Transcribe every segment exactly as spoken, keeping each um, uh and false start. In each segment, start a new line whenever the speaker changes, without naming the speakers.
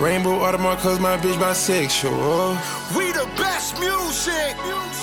Rainbow Audemars cause my bitch bisexual.
We the best music.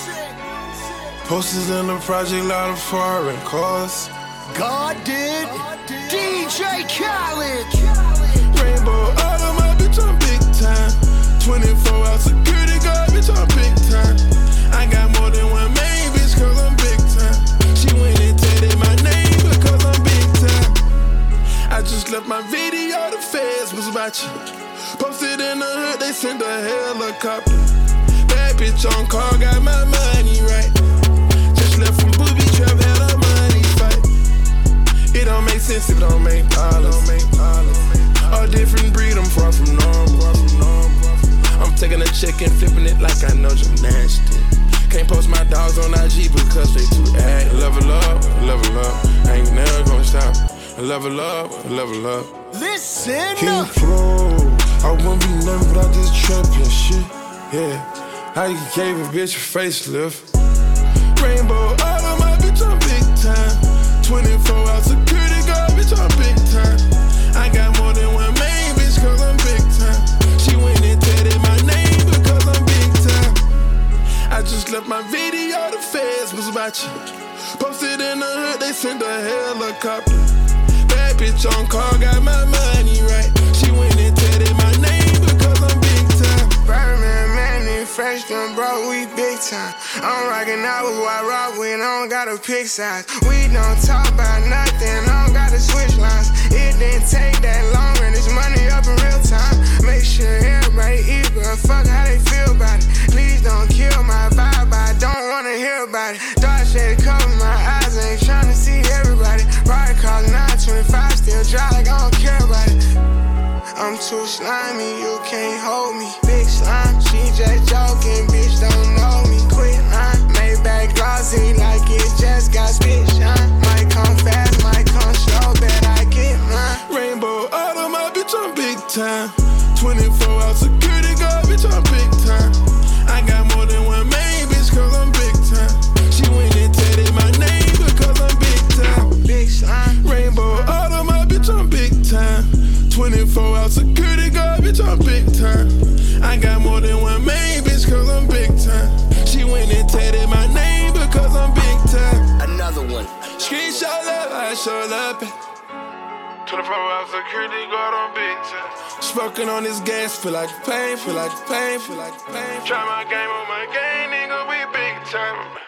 Posters in the project, lot of foreign cars.
God did. D J Khaled.
Rainbow Audemars, bitch, I'm big time. twenty-four hour security guard, bitch, I'm big time. I got more than one main bitch cause I'm big time. She went and tatted my name because I'm big time. I just left my video, the feds was watching. Posted in the hood, they sent a helicopter. Bad bitch on call, got my money right. Just left from booby trap, had a money fight. It don't make sense, it don't make dollars. A different breed, I'm far from normal. I'm taking a check and flipping it like I know gymnastics. Can't post my dogs on I G because they too act. Level up, level up, I ain't never gonna stop. Level up, level up.
Listen
King
up.
Flow, I wouldn't be nothing without this trapping shit. Yeah, how you gave a bitch a facelift. Rainbow Audemars, bitch, I'm big time. twenty-four hour security guard, bitch, I'm big time. I got more than one main bitch cause I'm big time. She went and tatted my name because I'm big time. I just left my video, the feds was watching. Posted in the hood, they sent a helicopter. Bad bitch on call, got my money right. She went and tatted my name because I'm big time.
Birdman, Manny, fresh done bro, we big time. I'm rockin' out with who I rock with, I don't gotta pick sides. We don't talk about nothing, I don't gotta switch lines. It didn't take that long, and it's money up in real time. Make sure everybody equal, fuck how they feel about it. Please don't kill my vibe, I don't wanna hear about it. Dark shade cover my eyes, I ain't tryna see everybody. Ride cars nine twenty-five, still dry like I don't care about it. I'm too slimy, you can't hold me. Big slime, she just joking, bitch don't know me. Quit line, Maybach glossy like it just got spit shine. Might come fast, might come slow, bet I get mine.
Rainbow Audemars, bitch, I'm big time. twenty-four hour security guard, bitch, I'm big time. I got more than one main bitch cause I'm big time. She went and tatted my name because I'm big time.
Big slime.
Rainbow Audemars, bitch, I'm big time. twenty-four hour security guard, bitch, I'm big time. I got more than one main bitch cause I'm big time. She went and tatted my name because I'm big time.
Another one.
Screenshot love, I showed up. twenty-four hour security guard, I'm big time. Smoking on this gas, feel like pain, feel like pain, feel like pain. Try my game on my game, nigga, we big time.